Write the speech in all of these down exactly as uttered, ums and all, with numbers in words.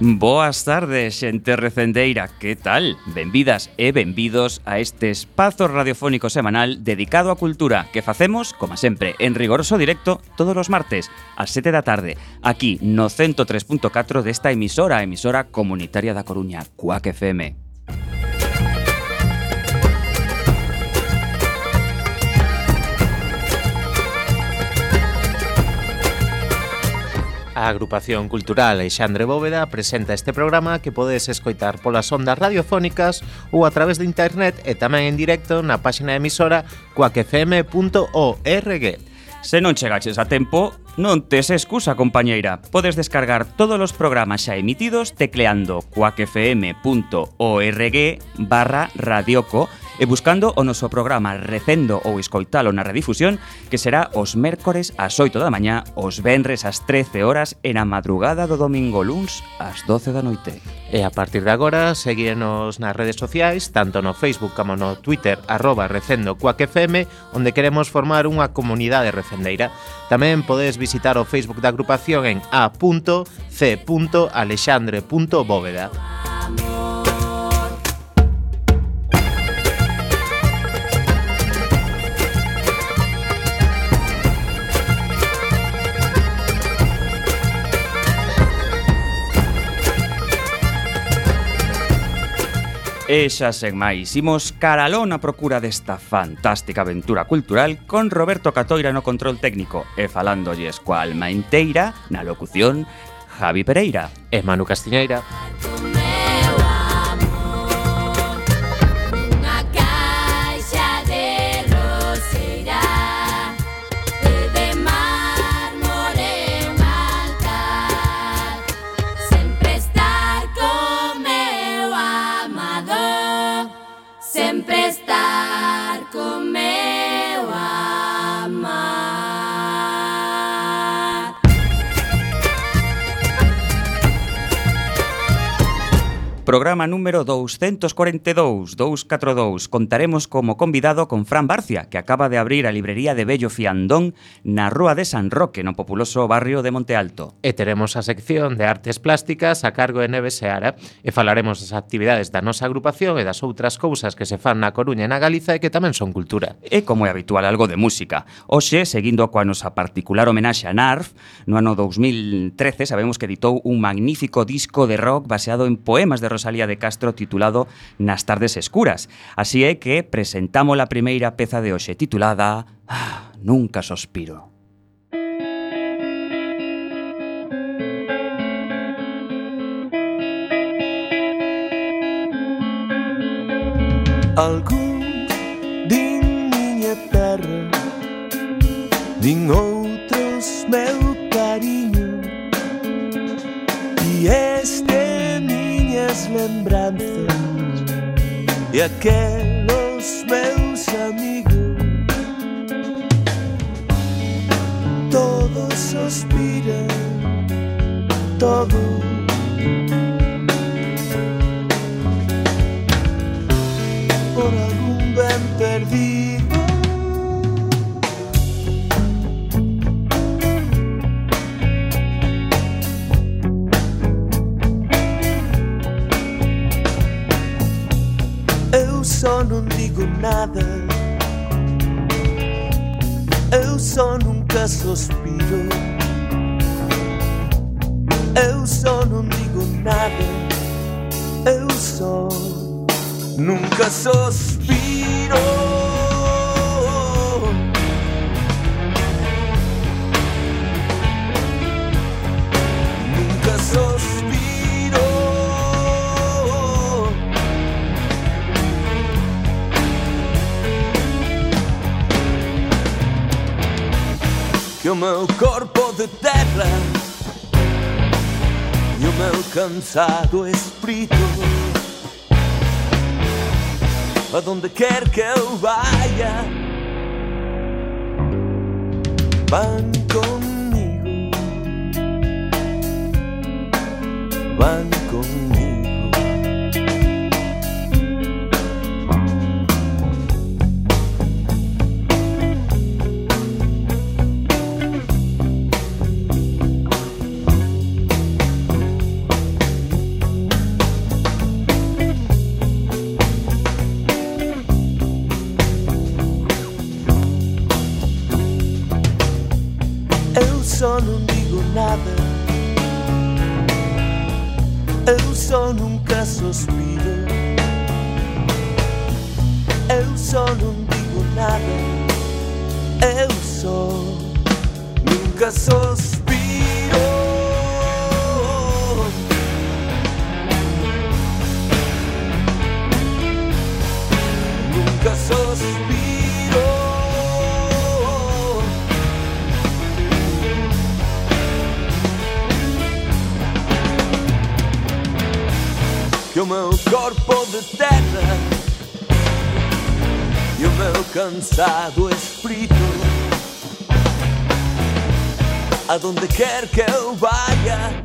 Boas tardes, xente recendeira, que tal? Benvidas e benvidos a este espazo radiofónico semanal dedicado á cultura que facemos, como sempre, en rigoroso directo todos os martes ás sete da tarde, aquí no ciento tres punto catro desta emisora, emisora comunitaria da Coruña, Cuac F M. A Agrupación Cultural Alexandre Bóveda presenta este programa que podes escoitar polas ondas radiofónicas ou a través de internet e tamén en directo na páxina de emisora cuac f m punto org. Se non chegaches a tempo, non tes excusa, compañeira. Podes descargar todos os programas xa emitidos tecleando cuac f m punto org barra radioco e buscando o noso programa recendo ou escoitalo na redifusión, que será os mércores ás oito da mañá, os venres ás trece horas e na madrugada do domingo luns ás doce da noite. E a partir de agora, seguíenos nas redes sociais, tanto no Facebook como no Twitter, arroba recendo cuac f m, onde queremos formar unha comunidade recendeira. Tamén podes visitar o Facebook da agrupación en a punto c punto alexandre punto bóveda. E xa sen máis, imos caralón a procura desta fantástica aventura cultural con Roberto Catoira no control técnico e falándolles coa alma enteira na locución Javi Pereira e Manu Castiñeira. Programa número douscentos corenta e dous, douscentos catro e dous. Contaremos como convidado con Fran Barcia, que acaba de abrir a librería de Bello Fiandón na Rúa de San Roque, no populoso barrio de Monte Alto. E teremos a sección de artes plásticas a cargo de Neves Seara e falaremos das actividades da nosa agrupación e das outras cousas que se fan na Coruña e na Galiza e que tamén son cultura. E como é habitual, algo de música. Hoxe, seguindo coa nosa particular homenaxe a Narf, no ano dous mil trece sabemos que editou un magnífico disco de rock baseado en poemas de Rosalía de Castro titulado Nas tardes escuras. Así é que presentamos a primeira peza de hoxe titulada ah, Nunca sospiro. Algún din miña terra, din outros meu cariño, e este minhas lembranzas e aqueles meus amigos, todos suspiran, todo por algún ben perdido. Eu só non digo nada, eu só nunca sospiro, eu só non digo nada, eu só nunca sospiro. Nunca sospiro. Que o meu corpo de terra e o meu cansado espírito, a donde quer que eu vaya, van conmigo, van conmigo. só non digo nada, eu só nunca suspiro, eu só non digo nada, eu só nunca suspiro. Nunca suspiro. Que o meu corpo de terra e o meu cansado espírito, aonde quer que eu vaya,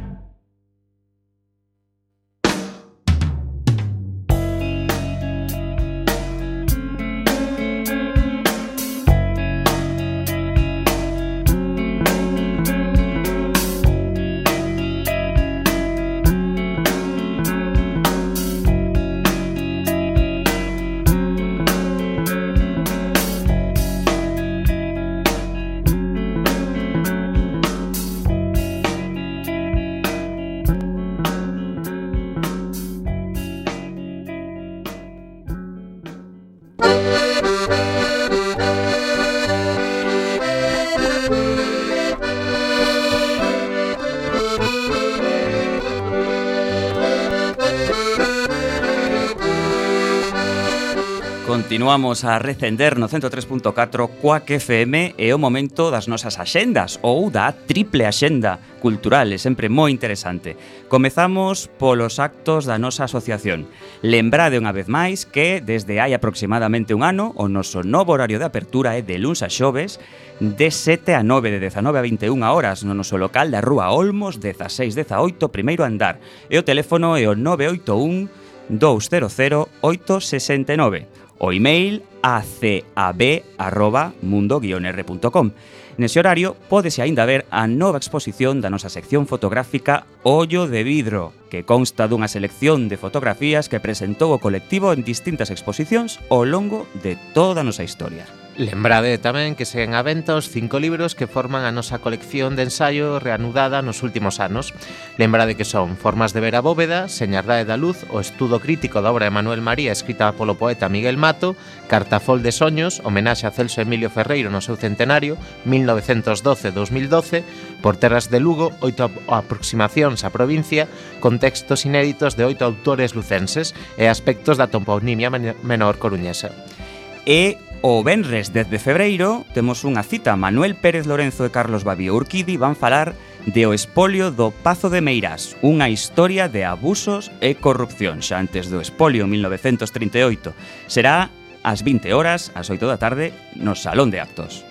Continuamos a recender no ciento tres punto catro Quack F M e o momento das nosas axendas ou da triple axenda cultural, é sempre moi interesante. Comezamos polos actos da nosa asociación. Lembrade unha vez máis que desde hai aproximadamente un ano o noso novo horario de apertura é de luns a xoves de sete a nove, de dezanove a vinte e unha horas no noso local da Rúa Olmos, dezaseis dezaoito, primeiro andar. E o teléfono é o nove oito un, dous cero cero, oito seis nove. O email a c a b arroba mundo guion r punto com. Nese horario pódese aínda ver a nova exposición da nosa sección fotográfica Ollo de Vidro, que consta dunha selección de fotografías que presentou o colectivo en distintas exposicións ao longo de toda a nosa historia. Lembrade tamén que seguen á venta os cinco libros que forman a nosa colección de ensaio reanudada nos últimos anos. Lembrade que son Formas de ver a bóveda, Señardade da luz, o estudo crítico da obra de Manuel María escrita polo poeta Miguel Mato, Cartafol de soños, homenaxe a Celso Emilio Ferreiro no seu centenario, mil novecentos doce a dos mil doce, Por terras de Lugo, oito aproximacións á provincia, con textos inéditos de oito autores lucenses e aspectos da toponimia menor coruñesa. E o venres dez de febreiro temos unha cita. Manuel Pérez Lorenzo e Carlos Babío Urquidi van falar de O espolio do Pazo de Meirás, unha historia de abusos e corrupción xa antes do espolio en mil novecentos trinta e oito. Será ás vinte horas, ás oito da tarde, no Salón de Actos.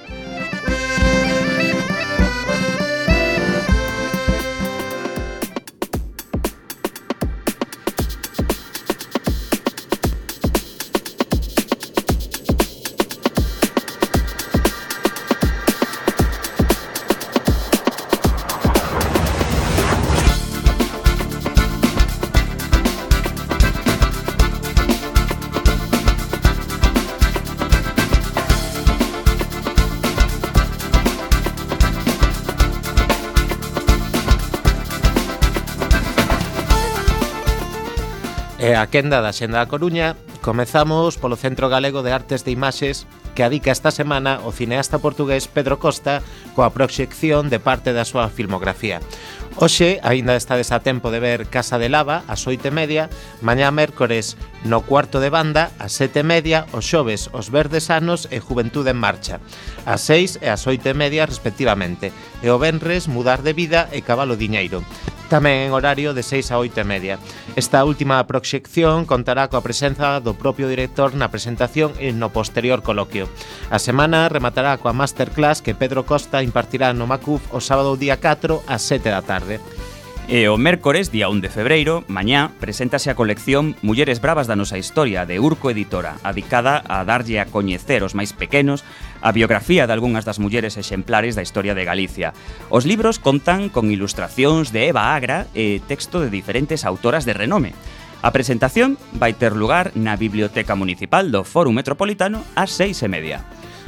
E a quenda da Xenda da Coruña comezamos polo Centro Galego de Artes de Imaxes, que adica esta semana o cineasta portugués Pedro Costa coa proxección de parte da súa filmografía. Hoxe aínda estades a tempo de ver Casa de Lava ás oito e media, mañá mércores no Cuarto de Banda ás sete e media, os xoves Os Verdes Anos e Juventude en Marcha ás seis e ás oito e media respectivamente, e o venres Mudar de Vida e Cabalo Diñeiro, tamén en horario de seis a oito e media. Esta última proxección contará coa presenza do propio director na presentación e no posterior coloquio. A semana rematará coa masterclass que Pedro Costa impartirá no Macuf o sábado día catro ás sete da tarde. E o mércores, día un de febreiro, mañá, preséntase a colección Mulleres Bravas da nosa historia, de Urco Editora, adicada a darlle a coñecer os máis pequenos a biografía de algunhas das mulleres exemplares da historia de Galicia. Os libros contan con ilustracións de Eva Agra e texto de diferentes autoras de renome. A presentación vai ter lugar na Biblioteca Municipal do Fórum Metropolitano ás seis e media.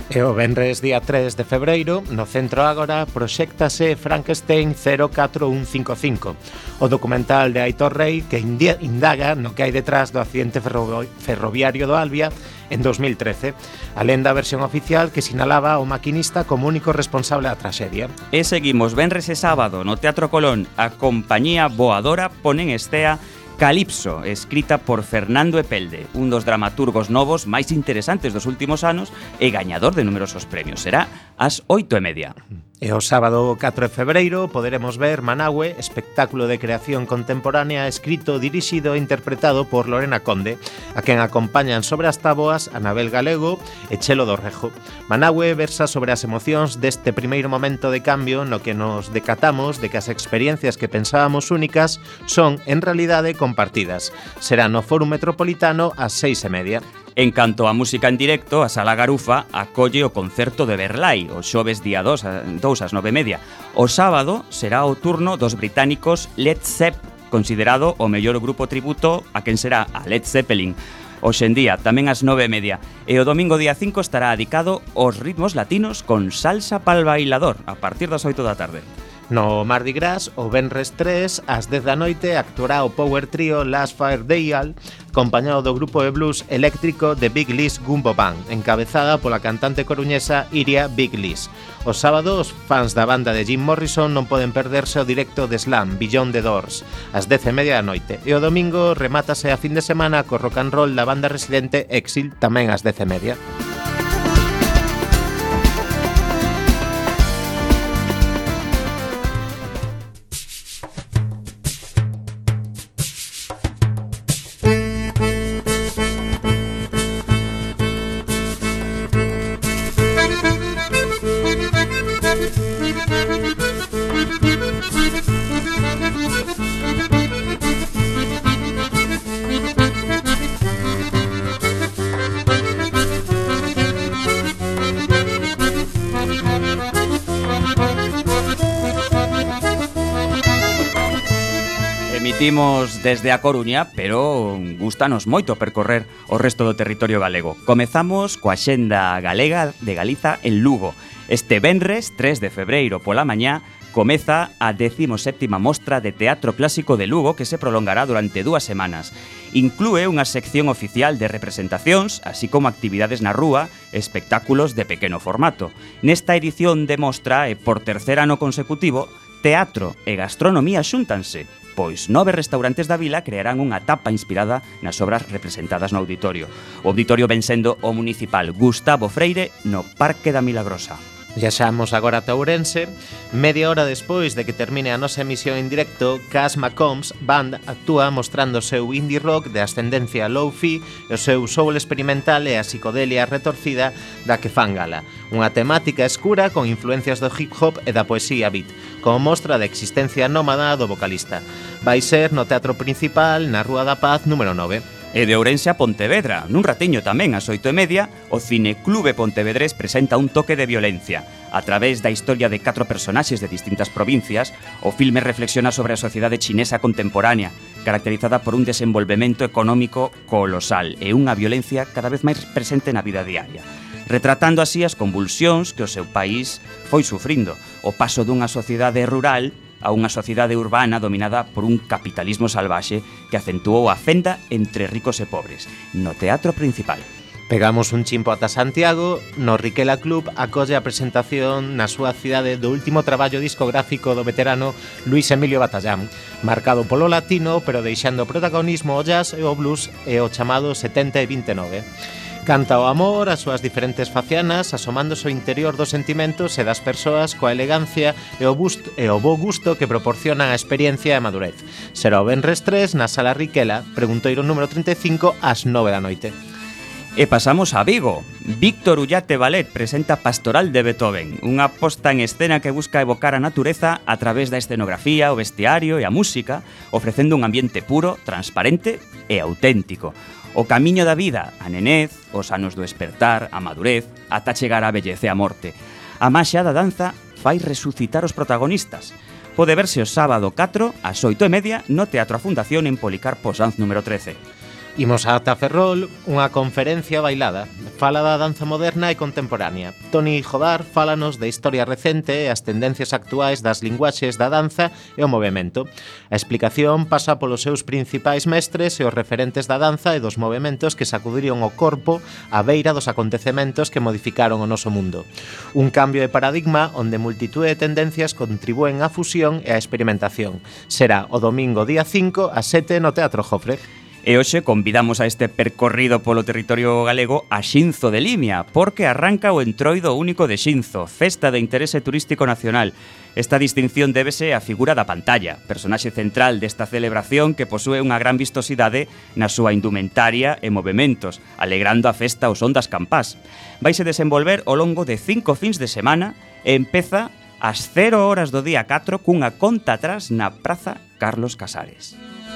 E o venres día tres de febreiro, no Centro Ágora, proxéctase Frankenstein cero catro un cinco cinco, o documental de Aitor Rey que indaga no que hai detrás do accidente ferro ferroviario do Albia en dos mil trece, alén da versión oficial que sinalaba o maquinista como único responsable da traxedia. E seguimos venres e sábado no Teatro Colón, a compañía Voadora pon en estea Calipso, escrita por Fernando Epelde, un dos dramaturgos novos máis interesantes dos últimos anos e gañador de numerosos premios. Será ás oito e media. E o sábado catro de febreiro poderemos ver Manahue, espectáculo de creación contemporánea escrito, dirixido e interpretado por Lorena Conde, a quen acompañan sobre as táboas Anabel Galego e Chelo do Rejo. Manahue versa sobre as emocións deste primeiro momento de cambio no que nos decatamos de que as experiencias que pensábamos únicas son, en realidade, compartidas. Será no Fórum Metropolitano ás seis e media. En canto a música en directo, a Sala Garufa acolle o concerto de Verlai, o xoves día dos ás nove e media. O sábado será o turno dos británicos Led Zepp, considerado o mellor grupo tributo a quen será a Led Zeppelin. Hoxe en día, tamén ás nove e media. E o domingo día cinco estará dedicado aos ritmos latinos con salsa pal bailador, a partir das oito da tarde. No Mardi Gras, o venres tres, ás dez da noite, actuará o power trio Last Fire Dial, acompañado do grupo de blues eléctrico de Big Liz Gumbo Band, encabezada pola cantante coruñesa Iria Big Liz. O sábado, os fans da banda de Jim Morrison non poden perderse o directo de Slam, Beyond the Doors, ás dez e media da noite. E o domingo remátase a fin de semana co rock and roll da banda residente Exil, tamén ás dez e media. Emitimos desde a Coruña, pero gustanos moito percorrer o resto do territorio galego. Comezamos coa Xenda Galega de Galiza en Lugo. Este venres, tres de febreiro pola mañá, comeza a décimo séptima mostra de Teatro Clásico de Lugo que se prolongará durante dúas semanas. Inclúe unha sección oficial de representacións, así como actividades na rúa, espectáculos de pequeno formato. Nesta edición de mostra, e por tercer ano consecutivo, teatro e gastronomía xúntanse, pois nove restaurantes da vila crearán unha tapa inspirada nas obras representadas no auditorio. O auditorio ven sendo o municipal Gustavo Freire no Parque da Milagrosa. Viaxamos agora a Ourense. Media hora despois de que termine a nosa emisión en directo, Cass McCombs Band actúa mostrando o seu indie rock de ascendencia low-fi e o seu soul experimental e a psicodelia retorcida da que fan gala. Unha temática escura con influencias do hip-hop e da poesía beat, como mostra da existencia nómada do vocalista. Vai ser no Teatro Principal, na Rúa da Paz, número nove. E de Ourense a Pontevedra, nun ratiño tamén ás oito e media, o Cineclube Pontevedrés presenta Un toque de violencia. A través da historia de catro personaxes de distintas provincias, o filme reflexiona sobre a sociedade chinesa contemporánea, caracterizada por un desenvolvemento económico colosal e unha violencia cada vez máis presente na vida diaria, retratando así as convulsións que o seu país foi sufrindo, o paso dunha sociedade rural a unha sociedade urbana dominada por un capitalismo salvaxe que acentuou a fenda entre ricos e pobres, no Teatro Principal. Pegamos un chimpo ata Santiago. No Riquela Club acolle a presentación na súa cidade do último traballo discográfico do veterano Luis Emilio Batallán, marcado polo latino, pero deixando protagonismo ao jazz e ao blues e o chamado setenta e vinte e nove. Canta o amor, as súas diferentes facianas, asomándose ao interior dos sentimentos e das persoas coa elegancia e o, busto, e o bo gusto que proporcionan a experiencia e a madurez. Será o venres tres na Sala Riquela, preguntoiro número trinta e cinco, ás nove da noite. E pasamos a Vigo. Víctor Ullate Ballet presenta Pastoral de Beethoven, unha posta en escena que busca evocar a natureza a través da escenografía, o vestiario e a música, ofrecendo un ambiente puro, transparente e auténtico. O camiño da vida, a nenez, os anos do espertar, a madurez, ata chegar a vellez e a morte. A maxia da danza fai resucitar os protagonistas. Pode verse o sábado catro, ás oito e media, no Teatro A Fundación en Policarpo Sanz número trece. Imos ata Ferrol, unha conferencia bailada. Fala da danza moderna e contemporánea. Toni Jodar fálanos de historia recente e as tendencias actuais das linguaxes da danza e o movemento. A explicación pasa polos seus principais mestres e os referentes da danza e dos movementos que sacudiron o corpo á beira dos acontecementos que modificaron o noso mundo. Un cambio de paradigma onde multitude de tendencias contribúen á fusión e á experimentación. Será o domingo día cinco ás sete no Teatro Jofre. E hoxe convidamos a este percorrido polo territorio galego a Xinzo de Limia, porque arranca o Entroido Único de Xinzo, festa de interese turístico nacional. Esta distinción débese á figura da pantalla, personaxe central desta celebración que posúe unha gran vistosidade na súa indumentaria e movementos, alegrando a festa ao son das campás. Vaise desenvolver ao longo de cinco fins de semana e empeza ás cero horas do día catro cunha conta atrás na Praza Carlos Casares.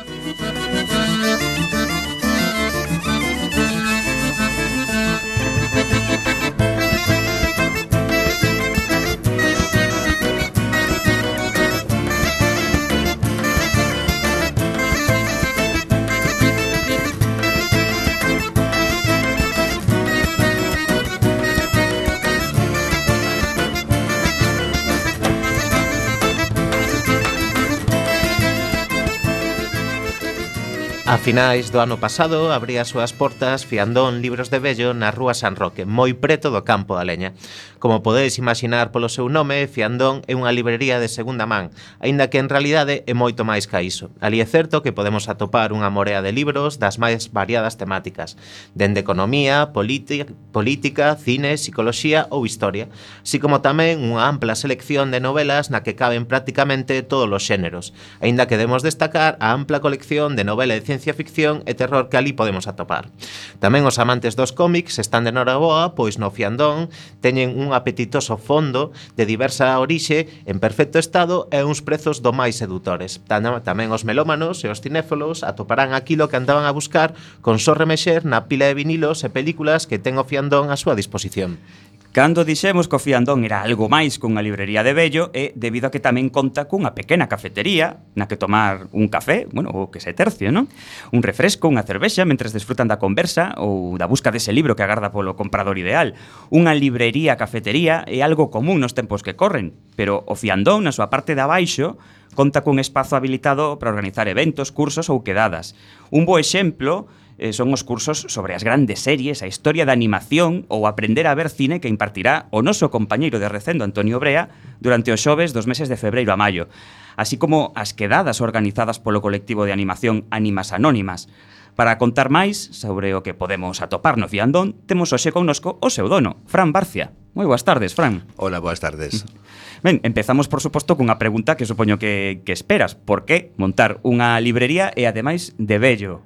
A finais do ano pasado abría as súas portas Fiandón Libros de Vello na Rúa San Roque, moi preto do Campo da Leña. Como podedes imaginar polo seu nome, Fiandón é unha librería de segunda man, aínda que en realidade é moito máis ca iso. Ali é certo que podemos atopar unha morea de libros das máis variadas temáticas, dende economía, política, política, cine, psicoloxía ou historia, así como tamén unha ampla selección de novelas na que caben prácticamente todos os xéneros, aínda que debemos destacar a ampla colección de novela de ciencia ficción e terror que ali podemos atopar. Tamén os amantes dos cómics están de noraboa, pois no Fiandón teñen un apetitoso fondo de diversa orixe en perfecto estado e uns prezos do máis sedutores. Tamén os melómanos e os cinéfilos atoparán aquilo que andaban a buscar con só remexer na pila de vinilos e películas que ten o Fiandón a súa disposición. Cando dixemos que o Fiandón era algo máis cunha librería de vello é debido a que tamén conta cunha pequena cafetería na que tomar un café, bueno, o que se tercio, non? Un refresco, unha cervexa, mentres desfrutan da conversa ou da busca dese libro que agarda polo comprador ideal. Unha librería cafetería é algo común nos tempos que corren, pero o Fiandón, na súa parte de abaixo, conta cun espazo habilitado para organizar eventos, cursos ou quedadas. Un bo exemplo eh, son os cursos sobre as grandes series, a historia da animación ou aprender a ver cine que impartirá o noso compañeiro de recendo Antonio Brea durante os xoves dos meses de febreiro a maio, así como as quedadas organizadas polo colectivo de animación Ánimas Anónimas. Para contar máis sobre o que podemos atopar no Fiandón, temos hoxe connosco o seu dono, Fran Barcia. Moi boas tardes, Fran. Hola, boas tardes. Ben, empezamos, por suposto, cunha pregunta que supoño que, que esperas. Por que montar unha librería e, ademais, de vello?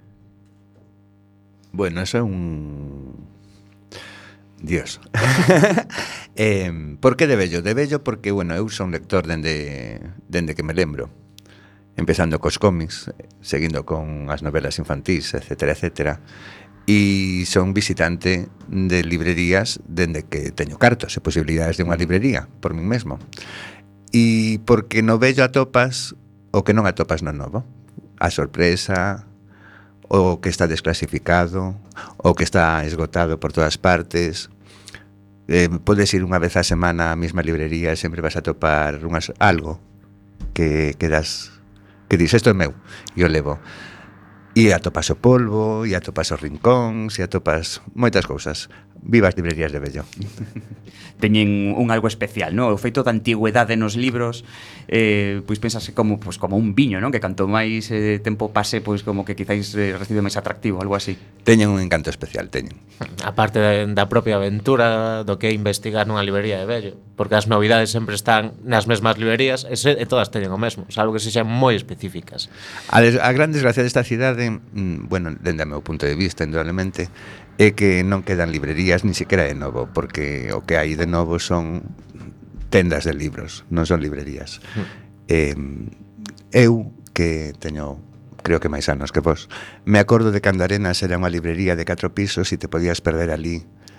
Bueno, eso é un... Dios. eh, por que de vello? De vello porque, bueno, eu son lector dende, dende que me lembro. Empezando cos cómics, seguindo con as novelas infantís, etcétera, etcétera. E son visitante de librerías dende que teño cartos e posibilidades de unha librería, por min mesmo. E porque no vello atopas o que non atopas no novo. A sorpresa, o que está desclasificado, o que está esgotado por todas partes. Eh, podes ir unha vez a semana á mesma librería e sempre vas a topar unhas, algo que, que das... que dis, isto é meu, e o levo. E atopas o polvo, e atopas os rincóns, e atopas moitas cousas. Viva as librerías de vello. Teñen un algo especial, non? O feito da antigüedade nos libros, eh, pois pensase como, pois, como un viño, non? Que canto máis eh, tempo pase, pois como que quizáis eh, recibe máis atractivo, algo así. Teñen un encanto especial, teñen. A parte da propia aventura do que é investigar nunha librería de vello, porque as novidades sempre están nas mesmas librerías e, se, e todas teñen o mesmo, salvo que se xan moi específicas. A, des, a gran desgracia desta cidade, mm, bueno, dende o meu punto de vista, indudablemente, é que non quedan librerías ni siquiera de novo, porque o que hai de novo son tendas de libros, non son librerías. Mm. Eh, eu, que teño, creo que máis anos que vos, me acordo de que Andarenas era unha librería de catro pisos e te podías perder ali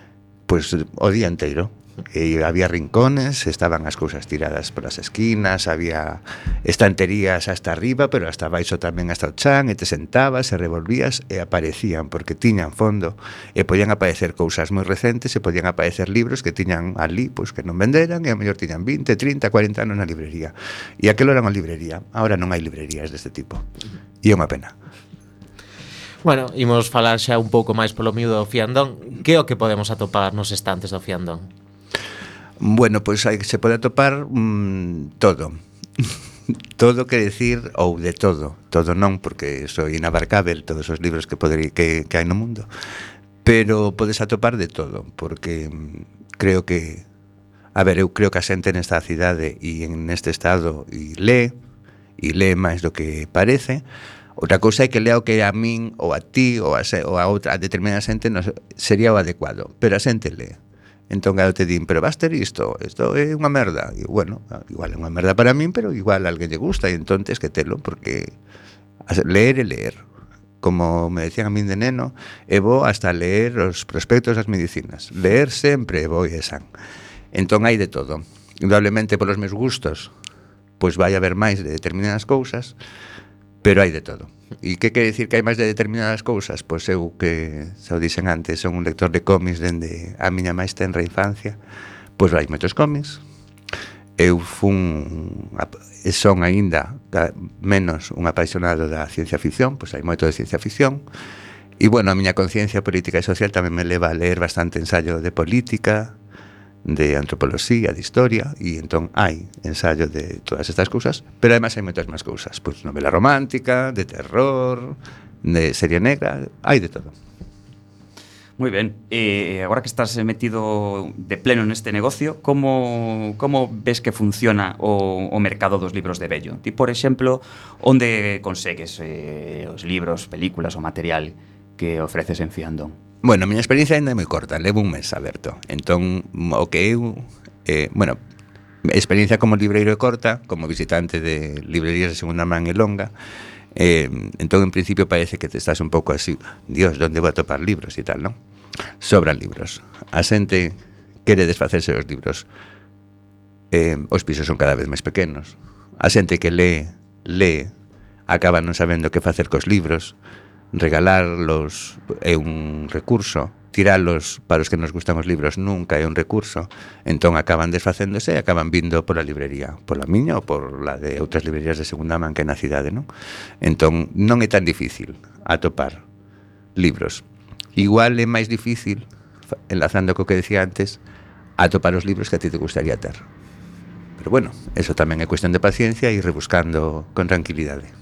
pois o día inteiro. E había rincones, estaban as cousas tiradas polas esquinas, había estanterías hasta arriba, pero hasta baixo tamén hasta o chan, e te sentabas e revolvías e aparecían, porque tiñan fondo, e podían aparecer cousas moi recentes, e podían aparecer libros que tiñan ali, pois que non venderan, e a mellor tiñan vinte, trinta, cuarenta anos na librería. E aquilo era unha librería. Ahora non hai librerías deste tipo. E é unha pena. Bueno, imos falar xa un pouco máis polo miúdo do fiandón. Que é o que podemos atopar nos estantes do fiandón? Bueno, pois hai que se pode atopar mmm, todo. Todo quere decir, ou de todo. Todo non, porque soy inabarcável todos os libros que, poderi, que, que hai no mundo. Pero podes atopar de todo, porque mm, creo que... A ver, eu creo que a xente nesta cidade e en este estado e lee, e lee máis do que parece. Outra cousa é que lea o que a min, ou a ti, ou a, ou a outra, a determinada xente no, sería o adecuado. Pero a xente lee. Entón, claro, te din, pero vas ter isto, isto é unha merda. E, bueno, igual é unha merda para min, pero igual a alguén lle gusta, e entón tens que telo, porque leer e leer. Como me decían a min de neno, é bo hasta leer os prospectos das medicinas. Leer sempre é bo e san. Entón, hai de todo. Indudablemente, polos meus gustos, pois vai haber máis de determinadas cousas, pero hai de todo. E que quere dicir que hai máis de determinadas cousas? Pois eu, que xa o dixen antes, son un lector de cómics dende a miña máis tenra infancia, pois hai moitos cómics. Eu fun, e son aínda menos un apaixonado da ciencia ficción, pois hai moito de ciencia ficción. E, bueno, a miña conciencia política e social tamén me leva a ler bastante ensayo de política, de antropoloxía, de historia, e entón hai ensayo de todas estas cousas, pero ademais hai moitas máis cousas, pois novela romántica, de terror, de serie negra, hai de todo. Moi ben, e agora que estás metido de pleno neste negocio, como, como ves que funciona o, o mercado dos libros de vello? Ti, por exemplo, onde consegues eh, os libros, películas ou material que ofreces en Fiandón? Bueno, a miña experiencia ainda é moi corta, levo un mes aberto. Entón, o que eu... Eh, bueno, experiencia como libreiro é corta, como visitante de librerías de segunda man é longa. Eh, entón, en principio, parece que te estás un pouco así, Dios, onde vou a topar libros e tal, non? Sobran libros. A xente quere desfacerse dos libros. Eh, os pisos son cada vez máis pequenos. A xente que lee, lee, acaba non sabendo que facer cos libros. Regalarlos é un recurso, tiralos para os que nos gustan os libros nunca é un recurso, entón acaban desfacéndose e acaban vindo pola librería, pola miña ou por la de outras librerías de segunda man que na cidade, non? Entón non é tan difícil atopar libros. Igual é máis difícil, enlazando co que decía antes, atopar os libros que a ti te gustaría ter. Pero bueno, eso tamén é cuestión de paciencia e ir rebuscando con tranquilidade.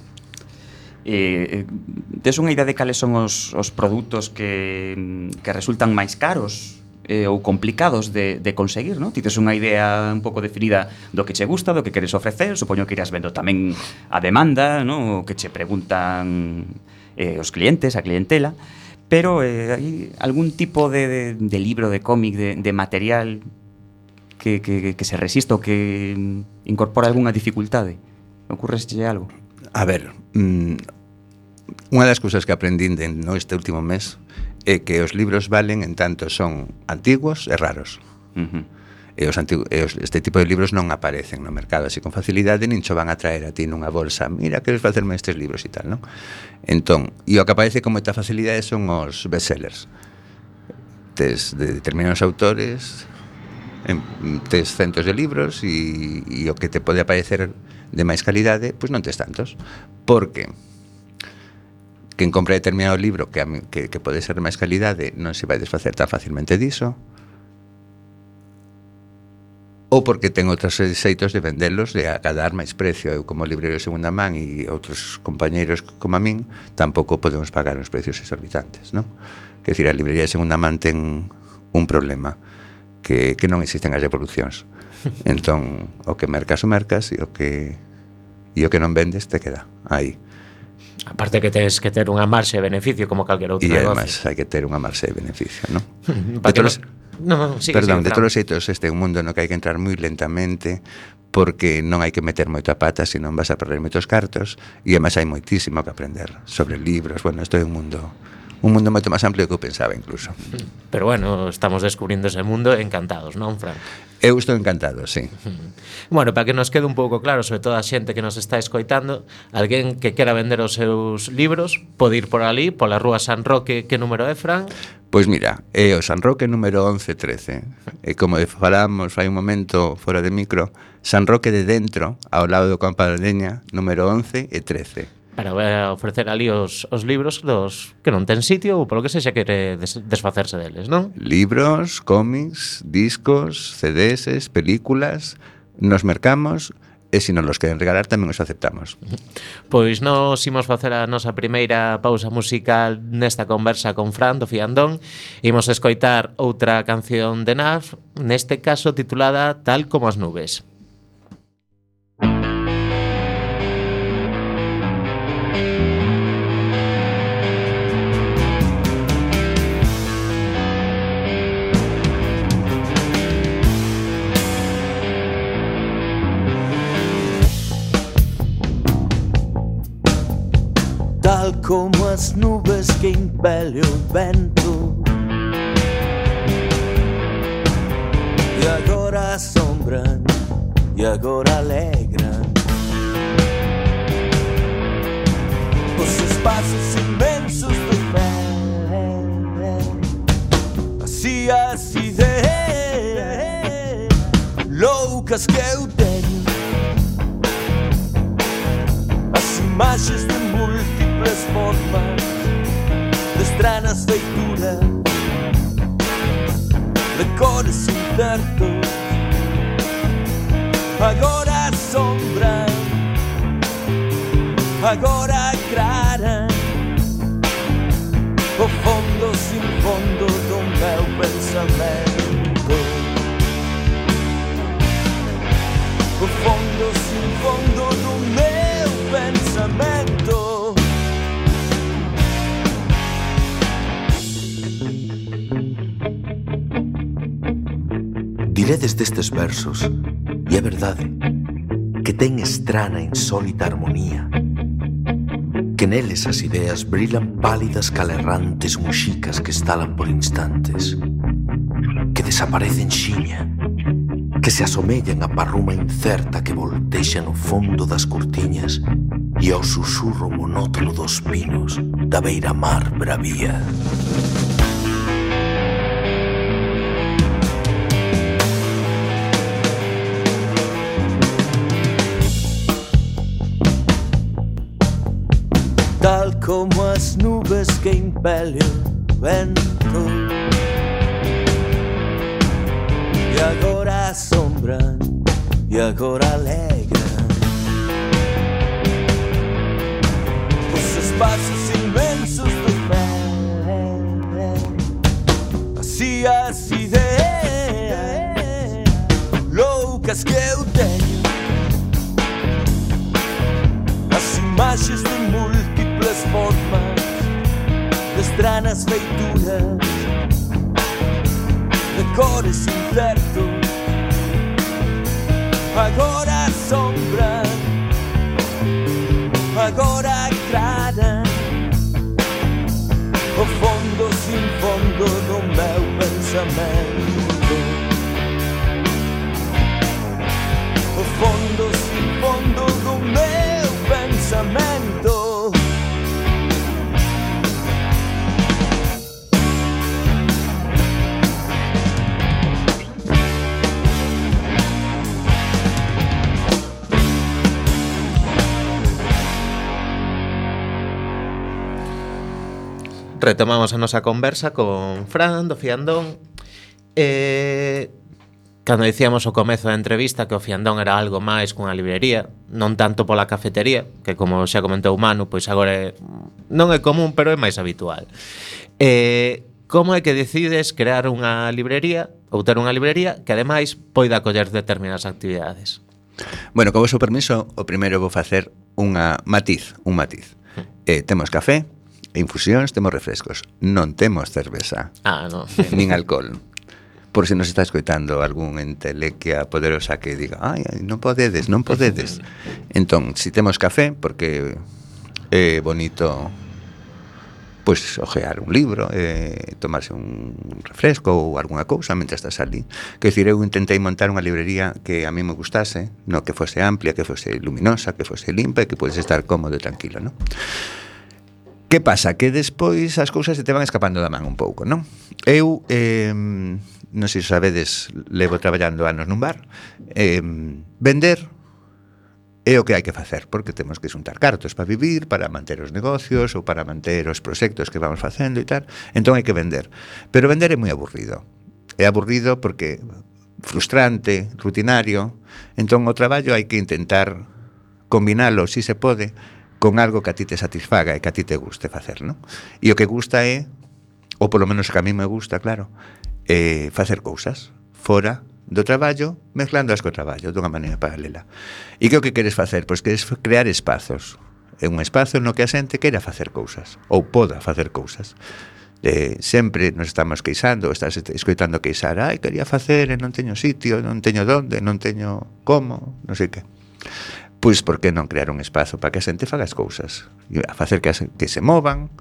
Eh, tes unha idea de cales son os, os produtos que, que resultan máis caros eh, ou complicados de, de conseguir, non? Ti tes unha idea un pouco definida do que che gusta, do que queres ofrecer, supoño que irás vendo tamén a demanda, non? O que che preguntan eh, os clientes, a clientela, pero eh, hai algún tipo de, de, de libro, de cómic, de, de material que, que, que se resista ou que incorpora algunha dificultade? Ocurresche algo? A ver, mmm, unha das cousas que aprendín de, no, este último mes é que os libros valen en tanto son antigos e raros. Uh-huh. E os antigu- e os, este tipo de libros non aparecen no mercado así con facilidade, nin cho van a traer a ti nunha bolsa. Mira, queres facerme estes libros e tal, non? Entón, e o que aparece con moita facilidade son os bestsellers. Tes de determinados autores, en, tes centos de libros e, e o que te pode aparecer de máis calidade, pois non tes tantos. Porque quen compra determinado libro que, a mí, que, que pode ser de máis calidade non se vai desfacer tan facilmente diso, ou porque ten outros xeitos de vendelos de agadar máis precio. Eu como libreiro de segunda man e outros compañeiros como a min tampouco podemos pagar uns precios exorbitantes, non? Quer dicir, a librería de segunda man ten un problema, que, que non existen as devolucións. Entón, o que mercas o mercas e o que e o que non vendes te queda aí. Aparte que tens que ter unha marxe de beneficio como calquer outro e negocio. E además hai que ter unha marxe de beneficio, non? De todos, no, no, sigue, perdón, sigue, de todos os xeitos este é un mundo no que hai que entrar moi lentamente, porque non hai que meter moita pata, senón vas a perder moitos cartos, e además hai moitísimo que aprender sobre libros. Bueno, isto é un mundo un mundo moito máis amplio do que eu pensaba incluso. Pero bueno, estamos descubrindo ese mundo encantados, non, Fran? Eu estou encantado, sí. Bueno, para que nos quede un pouco claro, sobre todo a xente que nos está escoitando, alguén que quera vender os seus libros pode ir por ali, pola rúa San Roque. Que número é, Fran? Pois mira, é o San Roque número once trece. E como falamos fai un momento fora de micro, San Roque de dentro, ao lado do Campo da Leña, número once e trece. Para ofrecer ali os, os libros dos que non ten sitio ou polo que sexa quere des, desfacerse deles, non? Libros, cómics, discos, C Ds, películas, nos mercamos e se nos los queren regalar tamén os aceptamos. Pois nos imos facer a nosa primeira pausa musical nesta conversa con Fran do Fiandón. Imos escoitar outra canción de Naf, neste caso titulada Tal como as nubes. Tal como as nubes que impele o vento, e agora assombran e agora alegram os espaços imensos do céu, assim as ideias loucas que eu tenho, as imagens de múltiples formas, de estranhas feituras, de cores incertos, agora assombram, agora aclaram o fundo sem fundo do meu pensamento, o fundo sem fundo do meu pensamento. Diredes destes versos, e é verdade, que ten estrana insólita armonía, que neles as ideas brilan pálidas calerrantes muxicas que estalan por instantes, que desaparecen xiña, que se asomellan a parruma incerta que voltexa no fondo das cortiñas e ao susurro monótono dos pinos da beira-mar bravía. Tal como as nubes que impele o vento, e agora assombram e agora alegram os espaços imensos do céu, assim as ideias loucas que eu tenho, as imagens de múltiples formas, de estranhas feituras, de cores incertos, agora assombram, agora aclaram o fundo sem fundo do meu pensamento, o fundo sem fundo do meu pensamento. Retomamos a nosa conversa con Fran do Fiandón. Eh, cando dicíamos ao comezo da entrevista que o Fiandón era algo máis cunha librería, non tanto pola cafetería, que como xa comentou Manu, pois agora é, non é común, pero é máis habitual. Eh, como é que decides crear unha librería ou ter unha librería que ademais poida acoller determinadas actividades? Bueno, con o seu permiso, o primeiro vou facer unha matiz, un matiz. Eh, temos café, infusións, temos refrescos, non temos cerveza. Ah, non. Nin alcohol. Por se nos está escoitando algún entelequia poderosa que diga, ai, ai, non podedes, non podedes. Entón, si temos café, porque é bonito pois ojear un libro, eh, tomarse un refresco ou algunha cousa mentre estás ali. Quer dicir, eu intentei montar unha librería que a mí me gustase, no, que fose amplia, que fose luminosa, que fose limpa e que podes estar cómodo e tranquilo, non? Que pasa? Que despois as cousas se te van escapando da man un pouco, non? Eu, eh, non sei se sabedes, levo traballando anos nun bar. Eh, vender é o que hai que facer, porque temos que xuntar cartos para vivir, para manter os negocios ou para manter os proxectos que vamos facendo e tal. Entón hai que vender. Pero vender é moi aburrido. É aburrido porque frustrante, rutinario. Entón o traballo hai que intentar combinalo, si se pode, con algo que a ti te satisfaga e que a ti te guste facer, non? E o que gusta é, ou polo menos que a mí me gusta, claro, é facer cousas fora do traballo, mezclando as co traballo dunha maneira paralela. E que o que queres facer? Pois queres crear espazos. É un espazo no que a xente queira facer cousas ou poda facer cousas. Eh, sempre nos estamos queixando, estás escoitando queixar, ai, quería facer e non teño sitio, non teño donde, non teño como, non sei que. Pois por que non crear un espazo para que a xente faga as cousas, a facer que, as, que se movan,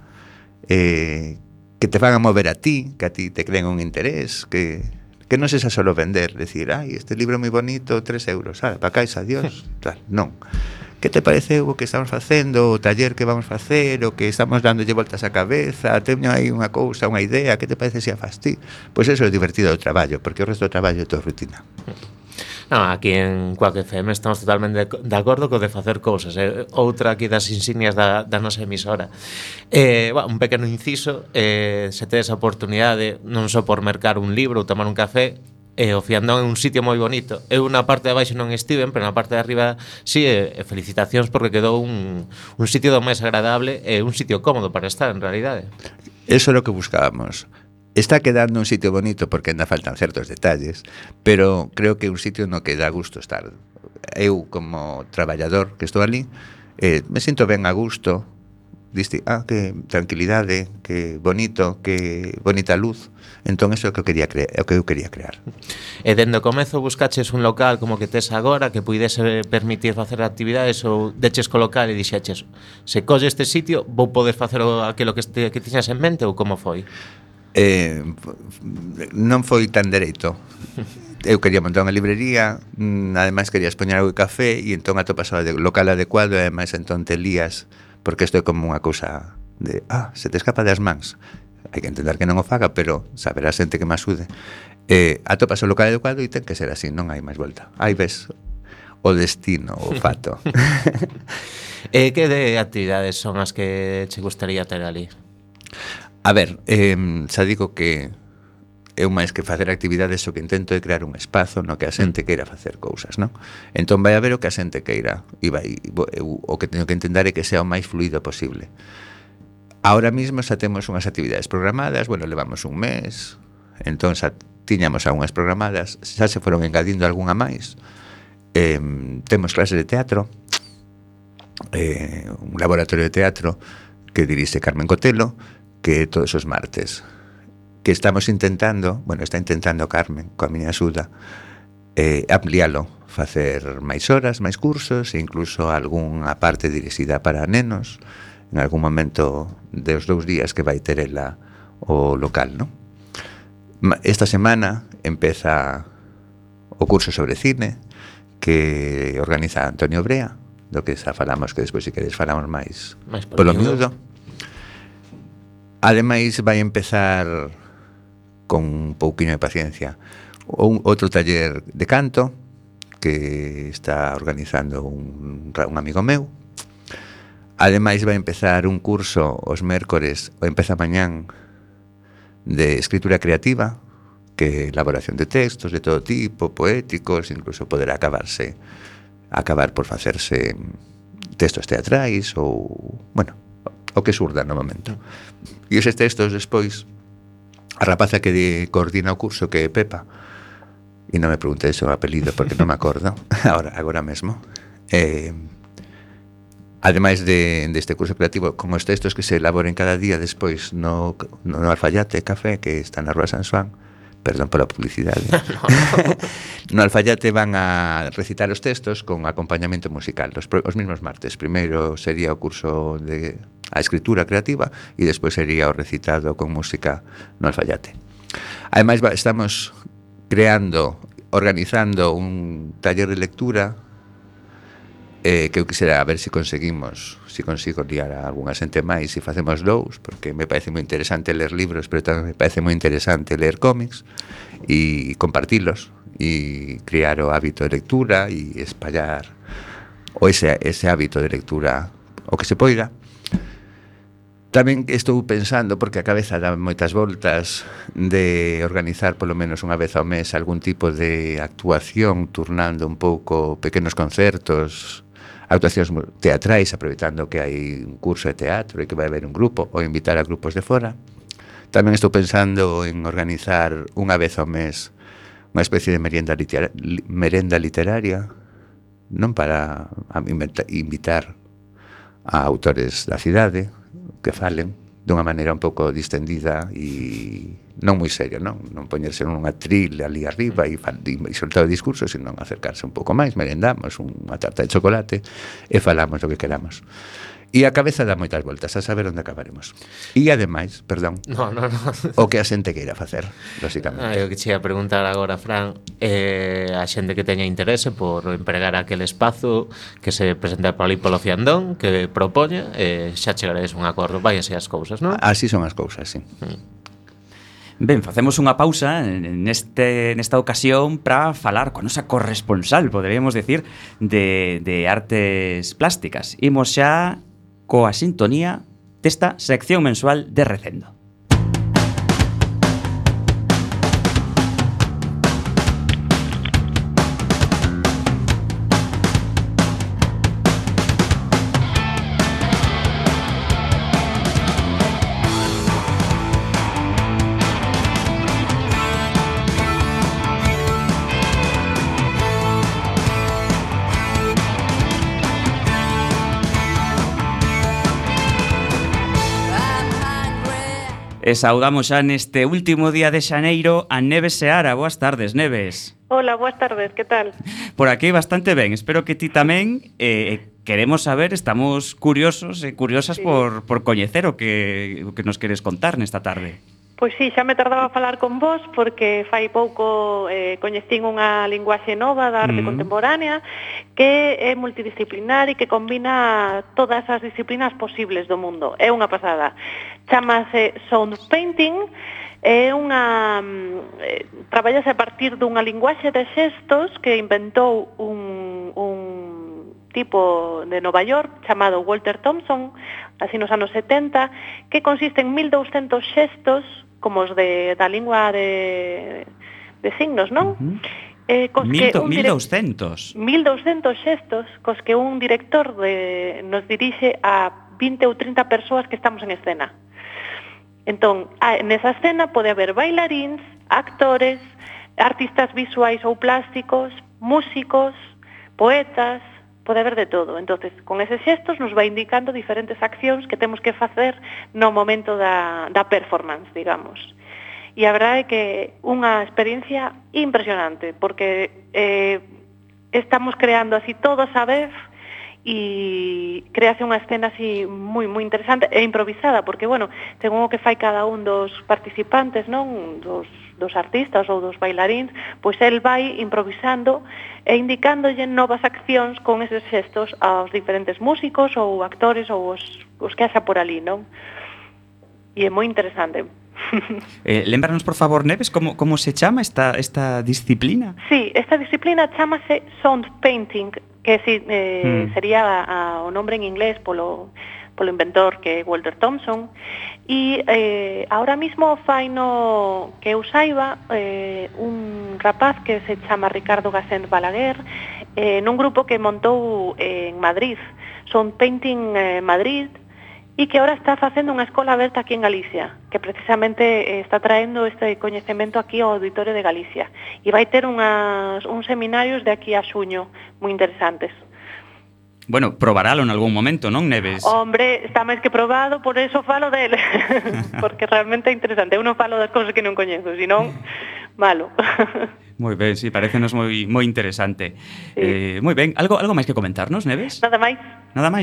eh, que te fagan mover a ti, que a ti te creen un interés, que que non sexa solo vender, decir, ai, este libro é moi bonito, tres euros, ah, para caixa, adiós, tal, non. Que te parece o que estamos facendo, o taller que vamos facer, o que estamos dándolle voltas á cabeza, teño aí unha cousa, unha idea, que te parece se a faz ti? Pois eso é divertido do traballo, porque o resto do traballo é todo rutina. Non, aquí en Quack F M estamos totalmente de acordo co de facer cousas. Eh? Outra aquí das insignias da, da nosa emisora. Eh, bueno, un pequeno inciso, eh, se tedes a oportunidade, non só por mercar un libro ou tomar un café, eh, o Fiandón é un sitio moi bonito. Eu na parte de abaixo non estiven, pero na parte de arriba sí, eh, felicitacións porque quedou un, un sitio do máis agradable e eh, un sitio cómodo para estar, en realidade. Eso é o que buscábamos. Está quedando un sitio bonito porque ainda faltan certos detalles, pero creo que é un sitio no que dá gusto estar. Eu, como traballador que estou ali, eh, me sinto ben a gusto. Diste, ah, que tranquilidade, que bonito, que bonita luz. Entón, eso é o que eu quería crear, é o que eu quería crear. E dende o comezo buscaches un local como que tes agora que puidese permitir facer actividades ou deches co local e dixeches, se colle este sitio, vou poder facer aquilo que, este, que tiñas en mente ou como foi? Eh, non foi tan dereito. Eu quería montar unha librería, ademais quería expoñer algo de café e entón atopas o local adecuado e ademais entón te lías porque isto é como unha cousa de, ah, se te escapa das mans. Hai que entender que non o faga, pero saberá xente que me axude. Eh, atopas o local adecuado e ten que ser así, non hai máis volta. Aí ves o destino, o fato. E que de actividades son as que che gustaría ter ali? A ver, eh, xa digo que eu máis que facer actividades o que intento é crear un espazo no que a xente queira facer cousas, non? Entón vai haber o que a xente queira e vai, eu, o que teño que entender é que sea o máis fluido posible. Ahora mismo xa temos unhas actividades programadas, bueno, levamos un mes, entón xa tiñamos algunhas programadas, xa se foron engadindo algunha máis. Eh, temos clases de teatro, eh, un laboratorio de teatro que dirixe Carmen Cotelo, que todos os martes, que estamos intentando, bueno, está intentando Carmen, coa miña axuda, eh, ampliálo, facer máis horas, máis cursos, e incluso algunha parte dirixida para nenos, en algún momento dos dous días que vai ter ela o local, non? Esta semana empeza o curso sobre cine, que organiza Antonio Brea, do que xa falamos, que despois, se queres, falamos máis, máis polo miúdo. Ademais, vai empezar con un pouquiño de paciencia un, outro taller de canto que está organizando un, un amigo meu. Ademais, vai empezar un curso os mércores, ou empeza mañán, de escritura creativa, que é elaboración de textos de todo tipo, poéticos, incluso poderá acabarse acabar por facerse textos teatrais ou, bueno, o que surda no momento. E eses textos despois a rapaza que de, coordina o curso, que é Pepa, e non me preguntei o apelido porque non me acordo agora, agora mesmo, eh, ademais de, deste curso creativo, con os textos que se elaboren cada día despois no, no, no Alfayate Café, que está na Rúa San Xoán, perdón pola publicidade. No Alfayate van a recitar os textos con acompañamento musical, os, os mismos martes. Primeiro sería o curso de a escritura creativa, e despois sería o recitado con música no alfaiate. Ademais, estamos creando, organizando un taller de lectura eh, que eu quixera ver se conseguimos, se consigo liar a algunha xente máis e facemos dous, porque me parece moi interesante ler libros, pero tamén me parece moi interesante ler cómics e compartilos e crear o hábito de lectura e espallar o ese, ese hábito de lectura o que se poida. Tamén estou pensando, porque a cabeza dá moitas voltas, de organizar polo menos unha vez ao mes algún tipo de actuación, turnando un pouco pequenos concertos, actuacións teatrais, aproveitando que hai un curso de teatro e que vai haber un grupo, ou invitar a grupos de fora. Tamén estou pensando en organizar unha vez ao mes unha especie de merienda, litera, merenda literaria, non para invitar a autores da cidade que falen dunha maneira un pouco distendida e non moi serio, non? Non poñerse nunha atril ali arriba e, e soltar o discurso, senón acercarse un pouco máis, merendamos unha tarta de chocolate e falamos do que queramos. E a cabeza dá moitas voltas a saber onde acabaremos. E ademais, perdón, no, no, no. o que a xente queira facer, lógicamente. Ah, eu que che ia preguntar agora, Fran, eh, a xente que teña interese por empregar aquele espazo que se presenta por ali polo Fiandón, que propoña, eh, xa chegaredes un acordo, váiase as cousas, non? Así son as cousas, sí. Mm. Ben, facemos unha pausa neste, nesta ocasión para falar con nosa corresponsal, poderíamos decir, de, de artes plásticas. Imos xa coa sintonía desta sección mensual de Recendo. E saudamos xa neste último día de xaneiro a Neves Seara. Boas tardes, Neves. Hola, boas tardes, que tal? Por aquí bastante ben, espero que ti tamén. eh, Queremos saber, estamos curiosos e curiosas sí. por, por coñecer o que, o que nos queres contar nesta tarde. Pois sí, xa me tardaba a falar con vos porque fai pouco eh, coñecín unha linguaxe nova da arte mm. contemporánea que é multidisciplinar e que combina todas as disciplinas posibles do mundo. É unha pasada. Chámase sound painting, é unha eh, traballase a partir dunha linguaxe de xestos que inventou un, un tipo de Nova York chamado Walter Thompson, así nos anos setenta, que consiste en mil douscentos xestos como os de, da lingua de, de signos, non? Uh-huh. eh, mil douscentos mil douscentos xestos cos que un director de, nos dirixe a vinte ou trinta persoas que estamos en escena. Entón, a, nesa escena pode haber bailaríns, actores, artistas visuais ou plásticos, músicos, poetas, pode haber de todo. Entonces, con eses xestos nos vai indicando diferentes accións que temos que facer no momento da, da performance, digamos. E a verdade é que unha experiencia impresionante, porque eh, estamos creando así todos a vez e crease unha escena así moi moi interesante e improvisada, porque, bueno, según o que fai cada un dos participantes, non, dos dos artistas ou dos bailaríns, pois el vai improvisando e indicándolle novas accións con eses xestos aos diferentes músicos ou actores ou os, os que haxa por ali, non? E é moi interesante. eh, Lembranos, por favor, Neves, como, como se chama esta, esta disciplina? Sí, esta disciplina chamase sound painting, que si, eh, mm. sería a, a, o nombre en inglés polo polo inventor que é Walter Thompson, e eh, ahora mismo fai no que eu saiba eh, un rapaz que se chama Ricardo Gasset Balaguer, eh, nun grupo que montou eh, en Madrid, Sound Painting eh, Madrid, e que ahora está facendo unha escola aberta aquí en Galicia, que precisamente eh, está traendo este coñecemento aquí ao Auditorio de Galicia, e vai ter unhas, uns seminarios de aquí a xuño moi interesantes. Bueno, probaralo en algún momento, non, Neves? Hombre, está máis que probado, por eso falo dele. Porque realmente é interesante. Eu non falo das cousas que non coñezo, senón, malo. Moi ben, sí, parecenos moi moi interesante. Sí. Eh, moi ben, algo algo máis que comentarnos, Neves? Nada máis. Nada máis.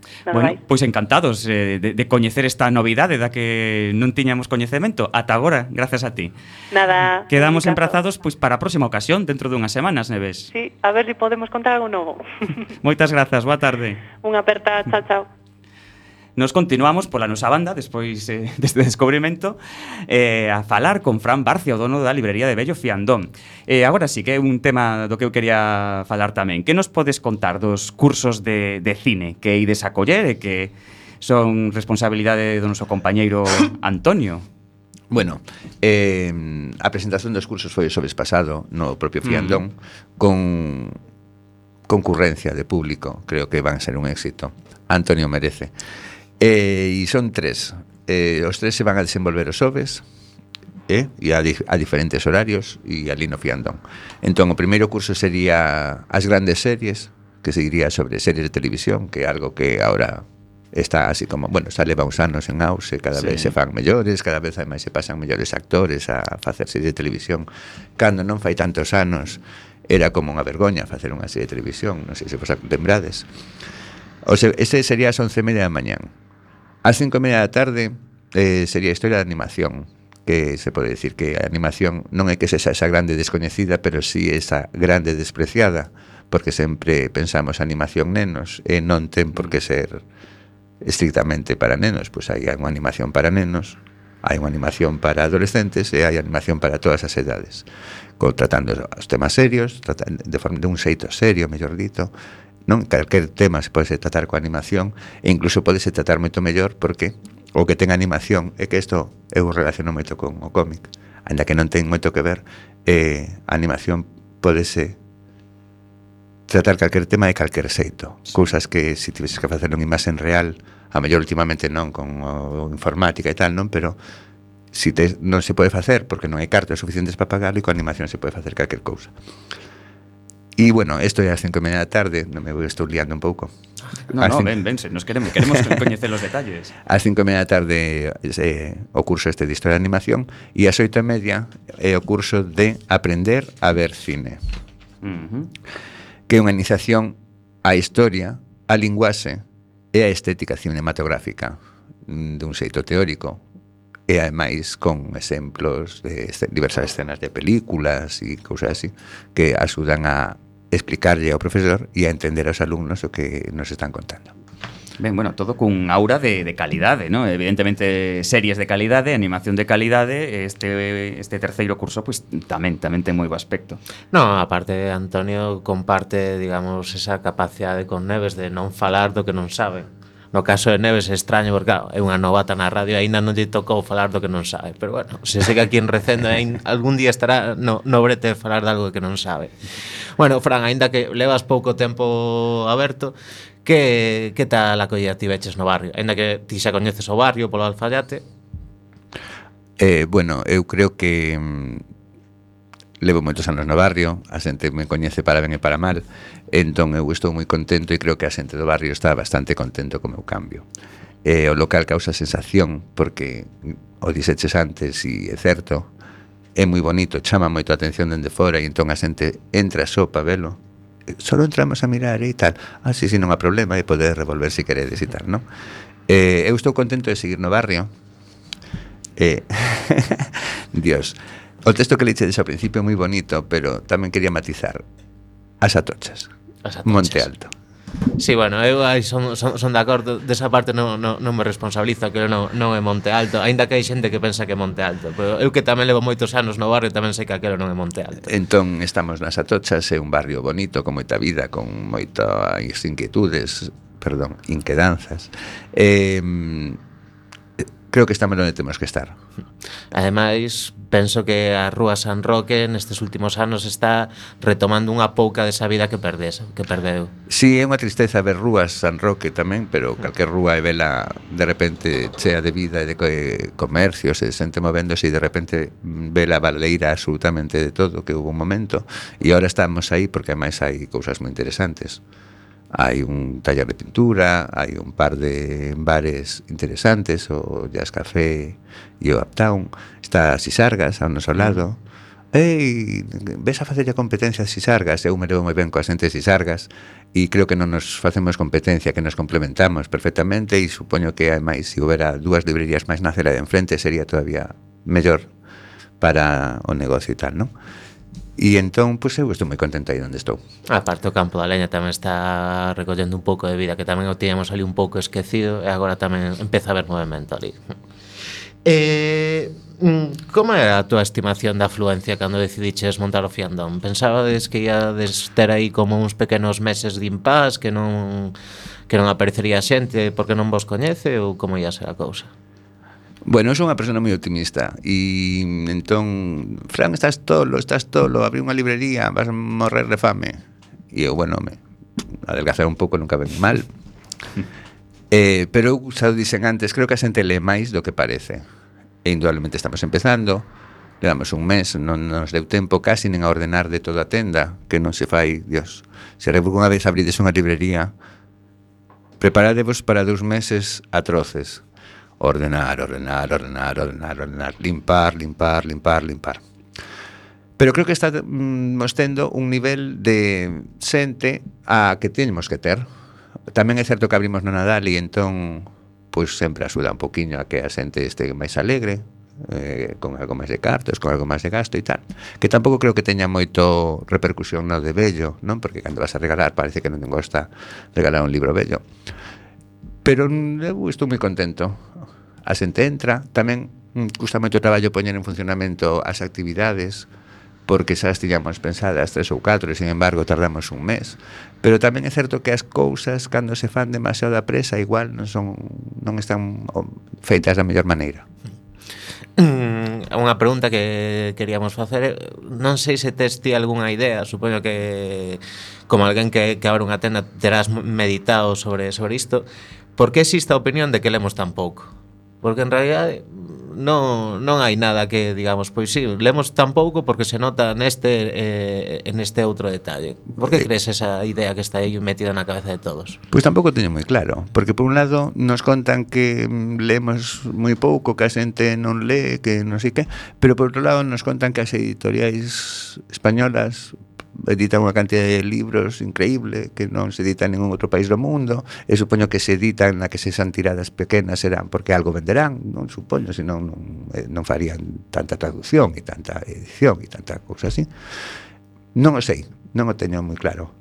Nada Bueno, máis. pois encantados eh, de, de coñecer esta novidade da que non tiñamos coñecemento ata agora, gracias a ti. Nada. Quedamos en mi caso. emprazados pois para a próxima ocasión, dentro dunhas semanas, Neves. Sí, a ver se si podemos contar algo novo. Moitas grazas, boa tarde. Unha aperta, chao, chao. Nos continuamos pola nosa banda, despois eh, deste descubrimento, eh, a falar con Fran Barcia, o dono da librería de Bello Fiandón. Eh, agora sí que é un tema do que eu quería falar tamén. Que nos podes contar dos cursos de, de cine que ides a coller e que son responsabilidade do noso compañeiro Antonio? Bueno, eh, a presentación dos cursos foi o xoves pasado no propio Fiandón, mm. con concurrencia de público. Creo que van a ser un éxito. Antonio merece. Eh, e son tres. Eh, os tres se van a desenvolver os xoves, eh, e a, di a diferentes horarios e ali no Fiandón. Entón, o primeiro curso sería as grandes series, que seguiría sobre series de televisión, que é algo que ahora está así como, bueno, xa leva uns anos en auxe, cada sí. vez se fan mellores, cada vez ademais se pasan mellores actores a facer series de televisión. Cando non fai tantos anos era como unha vergoña facer unha serie de televisión, non sei se vos lembrades. O sea, ese sería as once e media da mañán. Ás cinco e media da tarde eh, sería a historia da animación, que se pode decir que a animación non é que sexa esa grande descoñecida, pero sí esa grande despreciada, porque sempre pensamos animación nenos e non ten por que ser estrictamente para nenos. Pois hai unha animación para nenos, hai unha animación para adolescentes e hai animación para todas as edades, tratando os temas serios, de, forma, de un xeito serio, mellor dito. Non calquer tema se pode tratar coa animación, e incluso pode tratar moito mellor, porque o que ten animación é que isto eu relaciono moito con o cómic, ainda que non ten moito que ver. eh, a animación podese tratar calquer tema de calquer xeito, cousas que se tiveses que facer en imaxen real, a mellor últimamente non con o, informática e tal, non, pero si te, non se pode facer porque non hai cartas suficientes para pagarlo, e con animación se pode facer calquer cousa. E, bueno, isto é ás cinco e media da tarde, non me vou estou liando un pouco. No, no, ven, ven, nos queremos, queremos coñecer os detalles. Ás cinco e media da tarde eh, o curso este de Historia de Animación, e ás oito e media é o curso de Aprender a ver cine, Uh-huh. que é unha iniciación á historia, á linguaxe e á estética cinematográfica, dun xeito teórico, e ademais con exemplos de diversas escenas de películas e cousas así, que axudan a explicarlle ao profesor e a entender aos alumnos o que nos están contando. Ben, bueno, todo cun aura de, de calidade, ¿no? Evidentemente, series de calidade, animación de calidade. Este, este terceiro curso, pues, tamén, tamén ten moi bo aspecto. No, aparte, Antonio comparte, digamos, esa capacidade con Neves de non falar do que non sabe. No caso de Neves é extraño porque, claro, é unha novata na radio, aínda non lle tocou falar do que non sabe. Pero, bueno, se segue aquí en Recendo, algún día estará no, no brete de falar de algo que non sabe. Bueno, Fran, aínda que levas pouco tempo aberto, que, que tal a acollida tiveches no barrio? Aínda que ti xa coñeces o barrio polo Alfayate. Eh, bueno, eu creo que mm, levo moitos anos no barrio, a xente me coñece para ben e para mal, entón eu estou moi contento e creo que a xente do barrio está bastante contento co meu cambio. Eh, o local causa sensación, porque o dixeches antes e é certo, é moi bonito, chama moito a atención dende fora, e entón a xente entra só para velo. Solo entramos a mirar e tal. Ah, sí, sí, non há problema, e poder revolver se queredes e tal, non? Eh, eu estou contento de seguir no barrio. Eh, Dios, o texto que lechedes ao principio é moi bonito, pero tamén quería matizar. As Atochas, As Atochas. Monte Alto. Sí, bueno, eu aí son, son, son de acordo. Desa parte non, non, non me responsabilizo, que non, non é Monte Alto. Aínda que hai xente que pensa que é Monte Alto, pero eu que tamén levo moitos anos no barrio tamén sei que aquelo non é Monte Alto. Entón estamos nas Atochas, é un barrio bonito, con moita vida, con moitas inquietudes, perdón, inquedanzas. Eh, creo que estamos onde temos que estar. Ademais, penso que a Rúa San Roque nestes últimos anos está retomando unha pouca desa vida que perdes, que perdeu. Si, sí, é unha tristeza ver Rúas San Roque tamén, pero calquer rúa é vela de repente chea de vida e de comercios, e xente movéndose, e de repente vela baleira absolutamente de todo, que hubo un momento, e agora estamos aí porque ademais hai cousas moi interesantes. Hai un taller de pintura, hai un par de bares interesantes, o Jazz Café e o Uptown. Está Sisargas ao noso lado, ei, ves a facerlle competencia a Sisargas, eu me levo moi ben coa xente de Sisargas e creo que non nos facemos competencia, que nos complementamos perfectamente e supoño que ademais se houbera dúas librerías máis na acera de enfrente sería todavía mellor para o negocio e tal, non? E entón, pois eu estou moi contenta aí onde estou. Aparte o Campo da Leña tamén está recollendo un pouco de vida, que tamén o tiñamos ali un pouco esquecido e agora tamén empeza a haber movimento ali. Eh, como era a túa estimación da afluencia cando decidiches montar o Fiandón? Pensabades que iades ter aí como uns pequenos meses de impás, que non que non aparecería xente porque non vos coñece, ou como ia ser a cousa? Bueno, eu sou unha persona moi optimista e entón, Fran, estás tolo, estás tolo, abrí unha librería, vas a morrer de fame. E eu, bueno, me adelgazar un pouco nunca ven mal. eh, pero eu xa o dixen antes, creo que a xente lee máis do que parece. E indudablemente estamos empezando, levamos un mes, non nos deu tempo casi nin a ordenar de toda a tenda, que non se fai, Dios. Se algunha vez abrides unha librería, preparadevos para dous meses atroces. Ordenar, ordenar, ordenar, ordenar, ordenar, limpar, limpar, limpar, limpar. Pero creo que está mos tendo un nivel de xente a que teñemos que ter. Tamén é certo que abrimos no Nadal e entón pois sempre axuda un poquinho a que a xente este máis alegre, eh, con algo máis de cartos, con algo máis de gasto e tal. Que tampouco creo que teña moito repercusión no de vello, non? Porque cando vas a regalar parece que non te gosta regalar un libro vello. Pero eu estou moi contento. A xente entra, tamén custa moito traballo poñer en funcionamento as actividades, porque xa as tiñamos pensadas tres ou catro e, sin embargo, tardamos un mes. Pero tamén é certo que as cousas, cando se fan demasiado a presa, igual non son non están feitas da mellor maneira. Mm, unha pregunta que queríamos facer, non sei se tes ti algunha idea, supoño que como alguén que, que abre unha tenda terás meditado sobre, sobre isto. Por que existe a opinión de que lemos tan pouco? Porque en realidad non, non hai nada que digamos, pois sí, lemos tan pouco porque se nota neste eh, en este outro detalle. Por que crees esa idea que está aí metida na cabeza de todos? Pois tampouco teño moi claro, porque por un lado nos contan que lemos moi pouco, que a xente non lee, que non sei que, pero por outro lado nos contan que as editoriais españolas editan unha cantidad de libros increíble que non se editan en ningún outro país do mundo, e supoño que se editan na que se san tiradas pequenas serán porque algo venderán, non supoño, senón non, non farían tanta traducción e tanta edición e tanta cousa así. Non o sei, non o teño moi claro.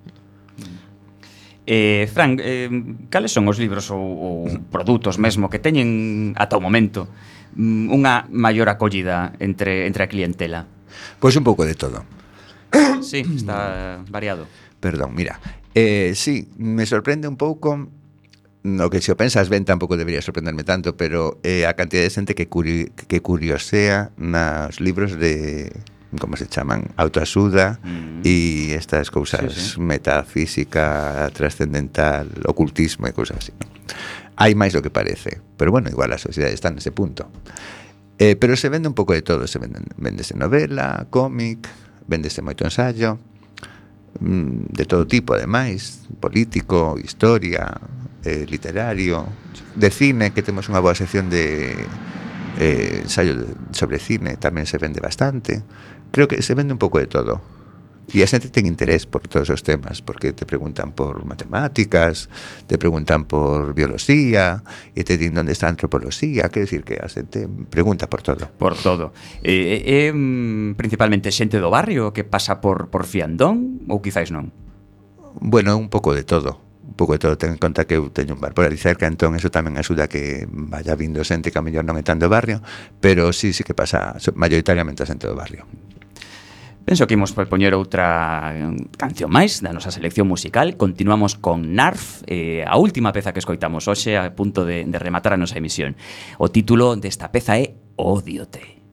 Eh, Fran, eh, cales son os libros ou, ou produtos mesmo que teñen ata o momento unha maior acollida entre, entre a clientela? Pois un pouco de todo. Sí, está variado. Perdón, mira, eh, sí, me sorprende un pouco. No que se o pensas ben tampouco debería sorprenderme tanto, pero eh, a cantidad de xente que, curi que curiosea nos libros de, como se chaman, autoaxuda mm. e estas cousas, sí, sí. Metafísica, trascendental, ocultismo e cousas así. Hai máis do que parece, pero bueno, igual a sociedade está nese punto. Eh, pero se vende un pouco de todo, se vende, vendese novela, cómic, vendese moito ensayo, de todo tipo, ademais, político, historia, eh, literario, de cine, que temos unha boa sección de eh, ensayo sobre cine, tamén se vende bastante. Creo que se vende un pouco de todo. E a xente ten interés por todos os temas, porque te preguntan por matemáticas, te preguntan por biología, e te din onde está a antropoloxía, quer decir que a xente pregunta por todo. Por todo. É eh, eh, principalmente xente do barrio que pasa por, por Fiandón, ou quizáis non? Bueno, un pouco de todo. Un pouco de todo, ten en conta que eu teño un bar por ali cerca, entón eso tamén axuda a que vaya vindo xente que a mellor non é tan do barrio, pero sí, sí que pasa maioritariamente a xente do barrio. Penso que imos poñer outra canción máis da nosa selección musical. Continuamos con Narf, eh, a última peza que escoitamos hoxe a punto de, de rematar a nosa emisión. O título desta peza é Ódiote.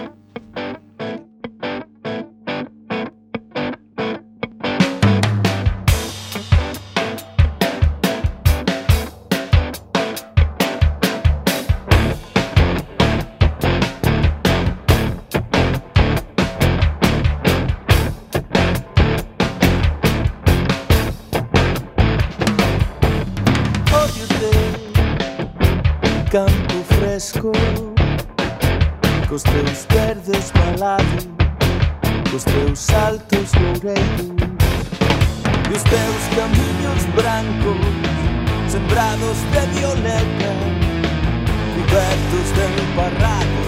Campo fresco, cos teus verdes balados, cos teus saltos loureiros e os teus camiños brancos sembrados de violeta, cobertos de emparrado.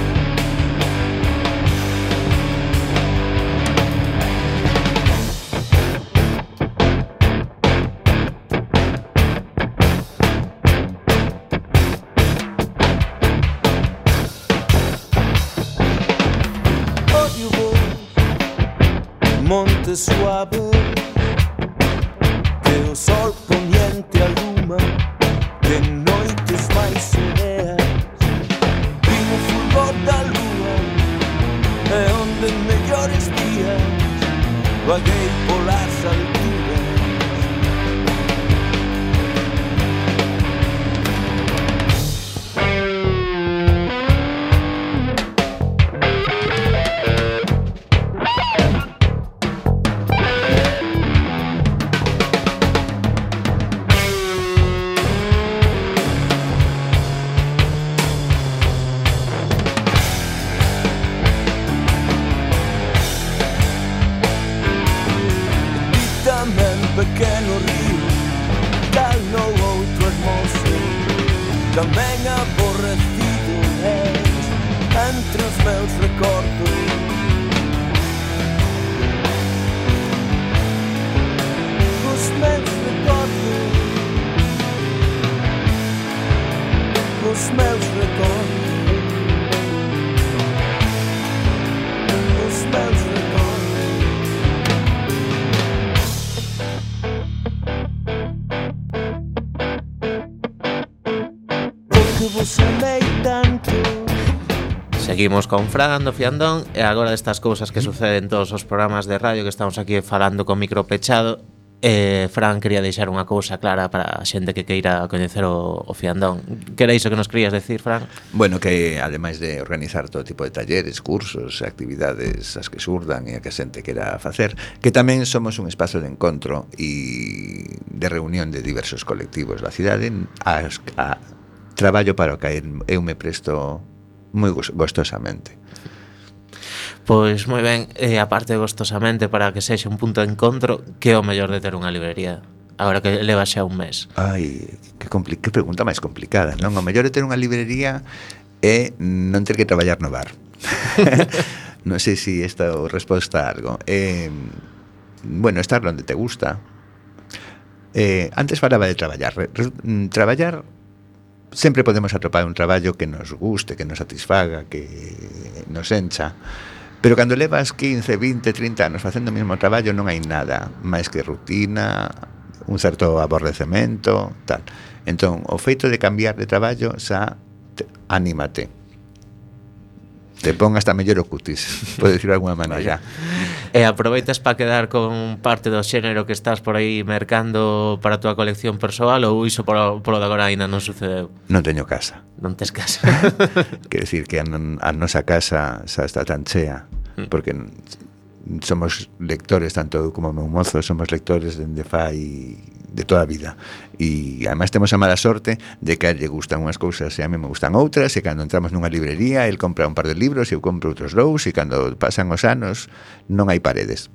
Odio vos, monte suave, que o sol poniente aluma de noites máis sereas. Vin o fulgor da lúa e onde en mellores días vaguei polas alturas. Pequeno río, cal no outro hermoso, tamén aborrecido és entre os meus recordos. Os meus recordos, os meus recordos, os meus recordos. Seguimos con Fran do Fiandón e agora destas cousas que suceden en todos os programas de radio que estamos aquí falando con micro pechado. eh, Fran quería deixar unha cousa clara para a xente que queira coñecer o, o Fiandón. Que era iso que nos querías decir, Fran? Bueno, que ademais de organizar todo tipo de talleres, cursos, actividades as que surdan e a que a xente quera facer, que tamén somos un espazo de encontro e de reunión de diversos colectivos da cidade a, a traballo para o que eu me presto moi gostosamente. Pois moi ben, e aparte gostosamente para que sexa un punto de encontro, que é o mellor de ter unha librería agora que leva xa un mes? Ai, que, compli- que pregunta máis complicada, non? O mellor de ter unha librería é non ter que traballar no bar. Non sei se esta é resposta a algo. Eh, bueno, estar onde te gusta. Eh, antes falaba de traballar. Re, re, traballar sempre podemos atopar un traballo que nos guste, que nos satisfaga, que nos encha. Pero cando levas quince, vinte, trinta anos facendo o mesmo traballo non hai nada máis que rutina, un certo aborrecemento, tal. Entón, o feito de cambiar de traballo xa te, anímate. Te pon hasta mellor o cutis, por decirlo de alguna maneira. E aproveitas para quedar con parte do xénero que estás por aí mercando para a túa colección persoal ou iso polo, polo de agora ainda non sucedeu? Non teño casa. Non tes casa. Quer decir que a, non, a nosa casa xa está tan chea, porque somos lectores, tanto eu como o meu mozo, somos lectores dende fai de toda a vida. E ademais temos a mala sorte de que a lle gustan unhas cousas e a mí me gustan outras, e cando entramos nunha librería el compra un par de libros e eu compro outros dous, e cando pasan os anos non hai paredes.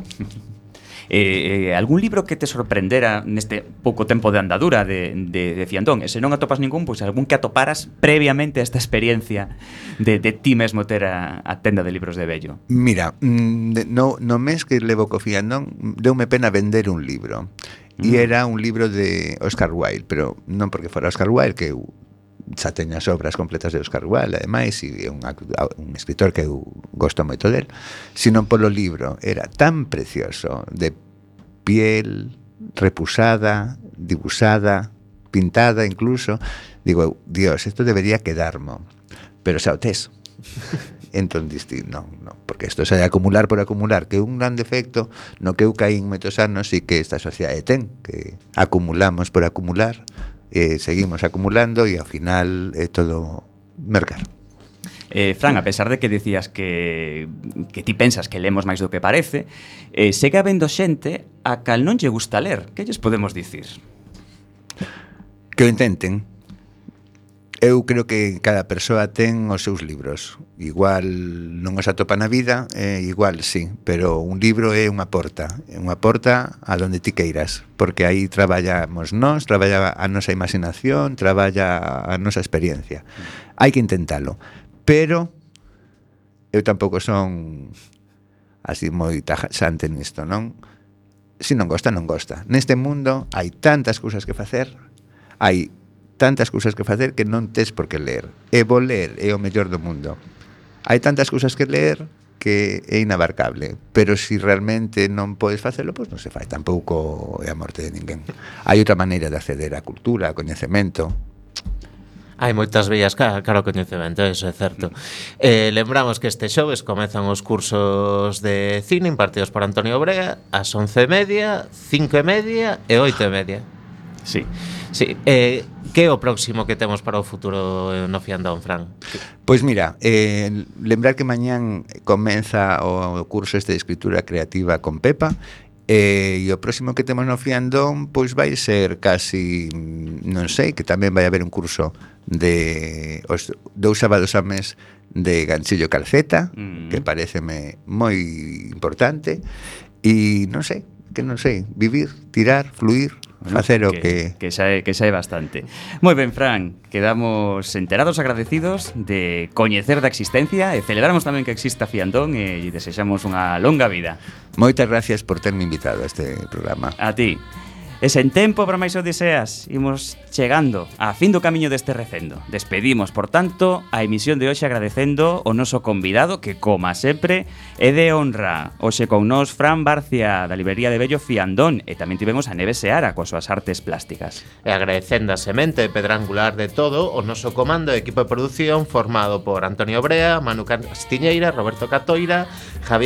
Eh, eh, algún libro que te sorprendera neste pouco tempo de andadura de, de, de Fiandón? E se non atopas ningún, pois algún que atoparas previamente a esta experiencia de, de ti mesmo ter a, a tenda de libros de Bello. Mira, no, no mes que levo co Fiandón deume pena vender un libro, e mm. era un libro de Oscar Wilde, pero non porque fora Oscar Wilde, que eu xa teño as obras completas de Oscar Wilde, ademais, e é un, un escritor que eu gosto moito del, sino polo libro. Era tan precioso, de piel repusada, dibusada, pintada incluso. Digo, Dios, isto debería quedarmo, pero xa o tes. Entón diste, non, non, porque isto xa é acumular por acumular, que é un gran defecto no que eu caí en moitos anos e que esta sociedade ten, que acumulamos por acumular, eh, seguimos acumulando e ao final é todo mercar. Eh, Fran, a pesar de que decías que, que ti pensas que lemos máis do que parece, eh, segue habendo xente a cal non lle gusta ler. Que lles podemos dicir? Que o intenten. Eu creo que cada persoa ten os seus libros. Igual non os atopa na vida, eh, igual sí, pero un libro é unha porta, é unha porta a donde ti queiras, porque aí traballamos nós, traballa a nosa imaginación, traballa a nosa experiencia. Hai que intentalo, pero eu tampouco son así moi taxante nisto, non? Se non gosta, non gosta. Neste mundo hai tantas cousas que facer, hai tantas cousas que facer que non tes por que ler. E vou ler é o mellor do mundo. Hai tantas cousas que ler que é inabarcable, pero se si realmente non podes facelo, pois non se fai, tampouco é a morte de ninguén. Hai outra maneira de acceder á cultura, ao coñecemento. Hai moitas vías cara ao coñecemento, eso é certo. Eh, lembramos que este xoves comezan os cursos de cine impartidos por Antonio Brea ás once e media, cinco e media e oito e media. Sí. Sí, eh, que é o próximo que temos para o futuro no Fiandón, Fran? Pois mira, eh, lembrar que mañán comeza o curso este de escritura creativa con Pepa, eh, e o próximo que temos no Fiandón pois vai ser casi, non sei, que tamén vai haber un curso de os dous sábados ao mes de Ganchillo Calceta, mm. que pareceme moi importante, e non sei, que non sei, vivir, tirar, fluir, facer o que... Que xa é, que xa é bastante. Moi ben, Fran, quedamos enterados, agradecidos de coñecer da existencia e celebramos tamén que exista Fiandón e desexamos unha longa vida. Moitas gracias por terme invitado a este programa. A ti. E sen tempo para máis odiseas, imos chegando a fin do camiño deste recendo. Despedimos, por tanto, a emisión de hoxe agradecendo o noso convidado, que, como sempre, é de honra. Hoxe con nós Fran Barcia, da librería de Bello Fiandón, e tamén tivemos a Neve Seara coas súas artes plásticas. E agradecendo a semente pedrangular de todo o noso comando e equipo de produción formado por Antonio Brea, Manu Castiñeira, Roberto Catoira, Javier